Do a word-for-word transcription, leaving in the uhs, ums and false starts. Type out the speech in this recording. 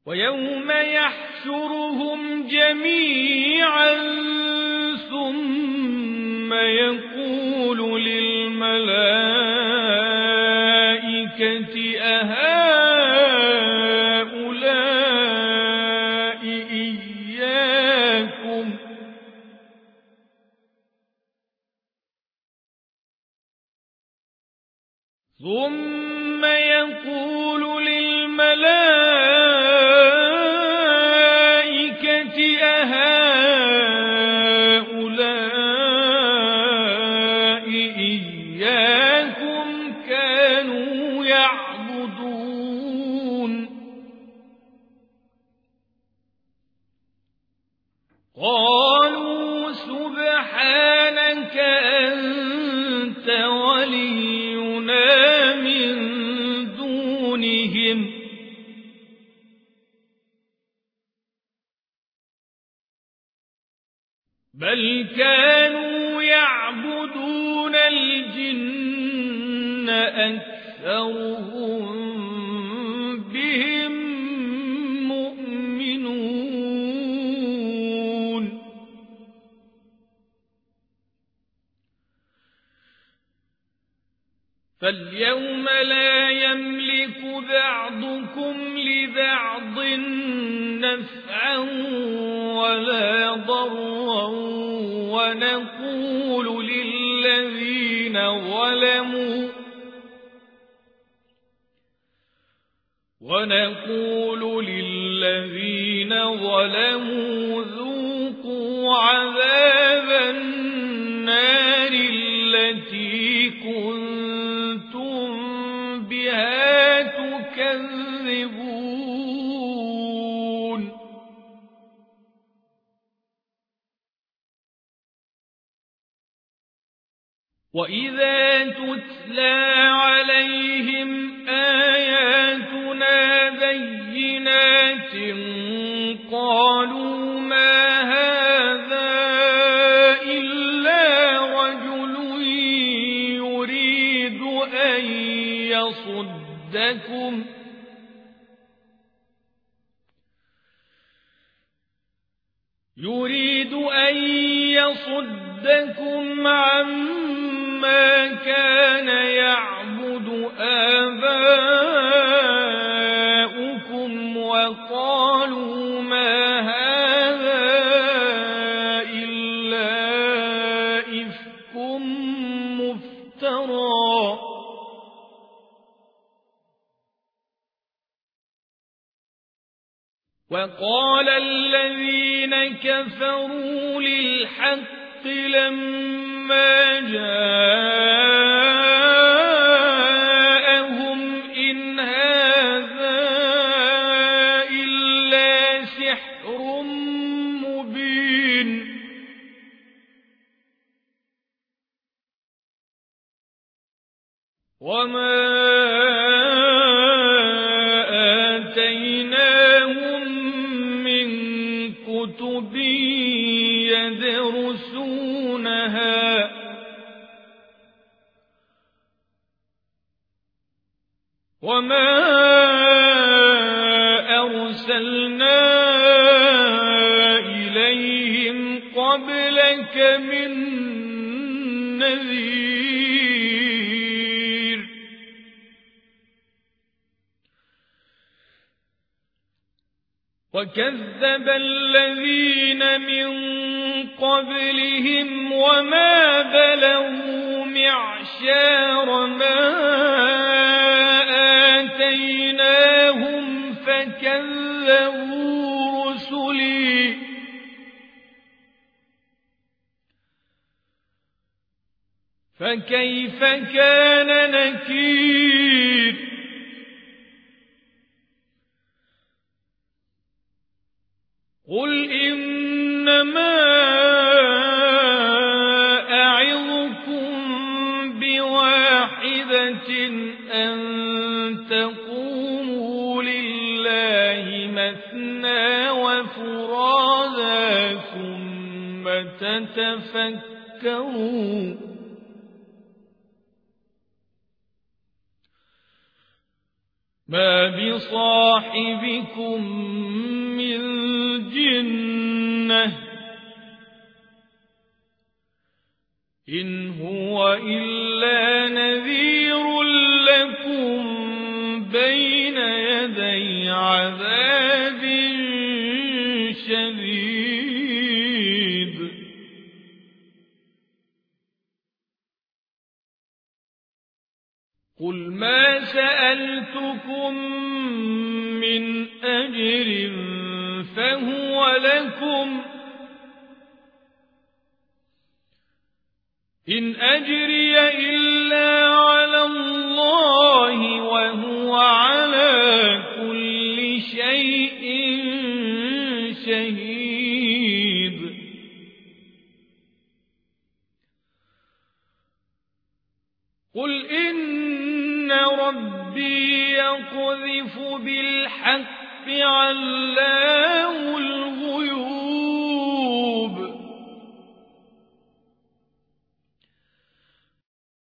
ويوم يحشرهم جميعا ثم يقول للملائكة أهؤلاء إياكم ثم يقول للملائكة أهؤلاء إياكم كانوا يعبدون قالوا سبحانك أنت ولينا من دونهم بل كانوا يعبدون الجن أكثرهم بهم مؤمنون فاليوم لا يملك بعضكم لبعض نفعا ولا ضرا ونقول للذين ظلموا ونقول للذين ظلموا ذوقوا عذاب النار التي كنتم بها تكذبون وإذا تتلى عليهم آياتنا بينات قالوا ما هذا إلا رجل يريد أن يصدكم يريد أن يصدكم عما كان يعبد آباؤكم وقالوا ما هذا إلا إفك مفترى وقال الذين كفروا للحق لما جاءهم إن هذا إلا سحر مبين وما كتب يدرسونها وما أرسلنا إليهم قبلك من نذير وكذب الذين من قبلهم وما بلغوا معشار ما آتيناهم فكذبوا رسلي فكيف كان نكير قل إنما أعظكم بواحدة أن تقوموا لله مثنى وفرادا ثم تتفكروا ما بصاحبكم بصاحبكم من جنة إن هو إلا نذير لكم بين يدي عذاب شديد قل ما سألتكم من أجر فهو لكم إن أجري إلا على الله وهو على كل شيء شهيد قل إن ربي يقذف بالحق علام